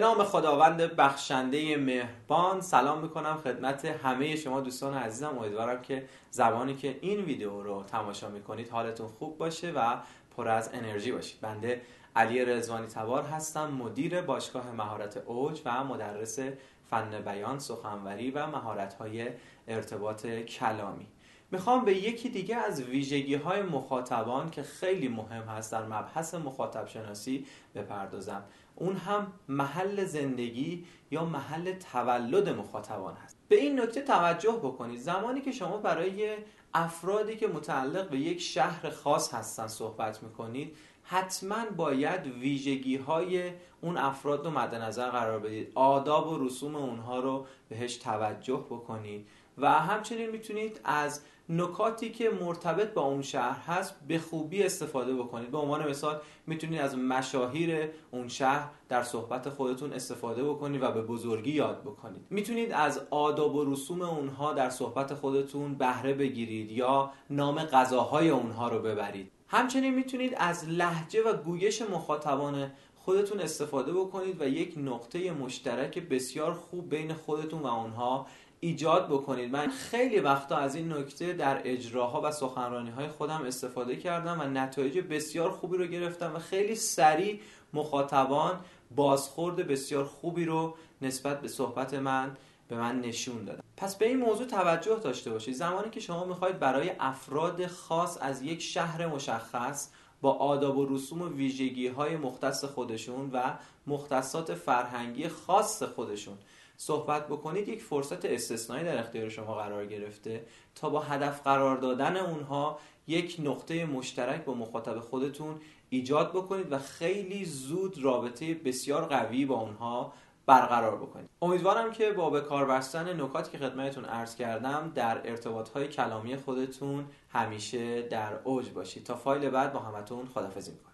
نام خداوند بخشنده مهربان سلام میکنم خدمت همه شما دوستان عزیزم. امیدوارم که زمانی که این ویدیو رو تماشا میکنید حالتون خوب باشه و پر از انرژی باشید. بنده علی رضوانی تبار هستم، مدیر باشگاه مهارت اوج و مدرس فن بیان، سخنوری و مهارت‌های ارتباط کلامی. میخوام به یکی دیگه از ویژگی‌های مخاطبان که خیلی مهم هست در مبحث مخاطب شناسی بپردازم. اون هم محل زندگی یا محل تولد مخاطبان هست. به این نکته توجه بکنید. زمانی که شما برای افرادی که متعلق به یک شهر خاص هستن صحبت میکنید، حتما باید ویژگی‌های اون افراد رو مد نظر قرار بدید، آداب و رسوم اونها رو بهش توجه بکنید و همچنین میتونید از نکاتی که مرتبط با اون شهر هست به خوبی استفاده بکنید. به عنوان مثال میتونید از مشاهیر اون شهر در صحبت خودتون استفاده بکنید و به بزرگی یاد بکنید. میتونید از آداب و رسوم اونها در صحبت خودتون بهره بگیرید یا نام غذاهای اونها رو ببرید. همچنین میتونید از لهجه و گویش مخاطبان خودتون استفاده بکنید و یک نقطه مشترک بسیار خوب بین خودتون و اونها ایجاد بکنید. من خیلی وقتا از این نکته در اجراها و سخنرانی‌های خودم استفاده کردم و نتایج بسیار خوبی رو گرفتم و خیلی سریع مخاطبان بازخورد بسیار خوبی رو نسبت به صحبت به من نشون دادن. پس به این موضوع توجه داشته باشید. زمانی که شما میخواید برای افراد خاص از یک شهر مشخص با آداب و رسوم و ویژگی‌های مختص خودشون و مختصات فرهنگی خاص خودشون صحبت بکنید، یک فرصت استثنایی در اختیار شما قرار گرفته تا با هدف قرار دادن اونها یک نقطه مشترک با مخاطب خودتون ایجاد بکنید و خیلی زود رابطه بسیار قوی با اونها برقرار بکنید. امیدوارم که با به کار بستن نکاتی که خدمتتون عرض کردم در ارتباط‌های کلامی خودتون همیشه در اوج باشید. تا فایل بعد با همتون خداحافظی می‌کنم.